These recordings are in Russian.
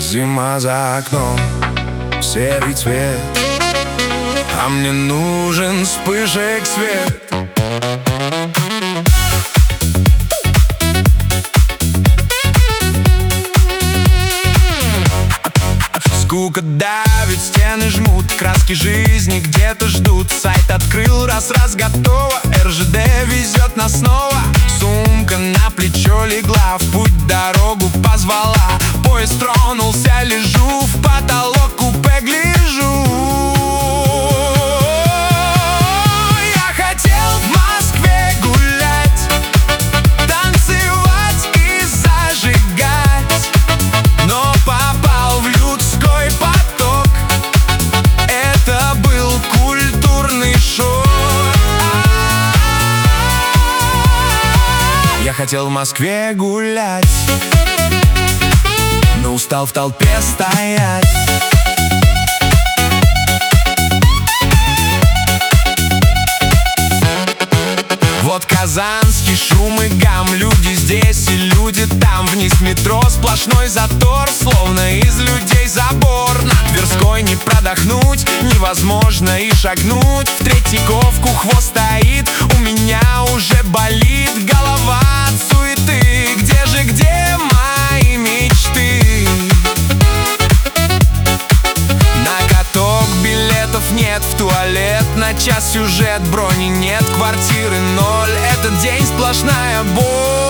Зима за окном, серый цвет, а мне нужен вспышек свет. Скука давит, стены жмут, краски жизни где-то ждут. Сайт открыл, раз готово, РЖД везет нас снова. Сумка на плечо легла, в путь дорогу позвала. Поезд тронулся, лежу в потолок, купе гляжу. Я хотел в Москве гулять, танцевать и зажигать, но попал в людской поток. Это был культурный шок. Я хотел в Москве гулять, но устал в толпе стоять. Вот казанский шум и гам, люди здесь и люди там. Вниз метро сплошной затор, словно из людей забор. На Тверской не продохнуть, невозможно и шагнуть. В Третьяковку хвост стоит, у меня уже болит голова от суеты. Где мои мечты? На каток билетов нет, в туалет на час сюжет, брони нет, квартиры ноль. Этот день сплошная боль.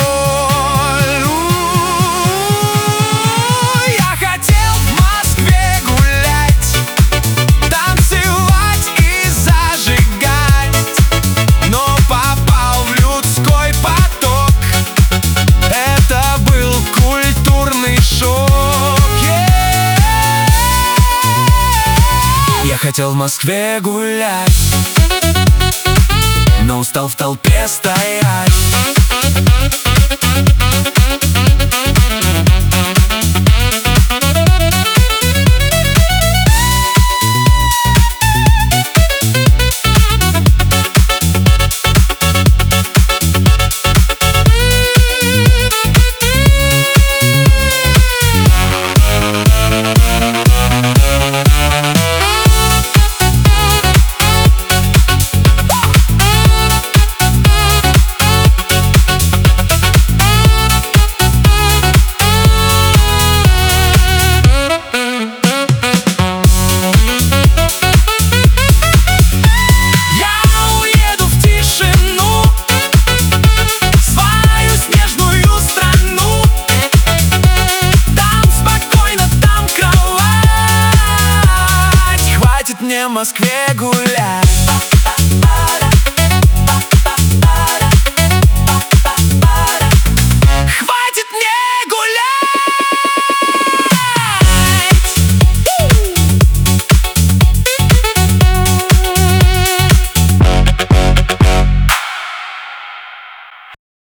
Я хотел в Москве гулять, танцевать и зажигать, но попал в людской поток. Это был культурный шок. Я хотел в Москве гулять, но устал в толпе стоять. В Москве гулять.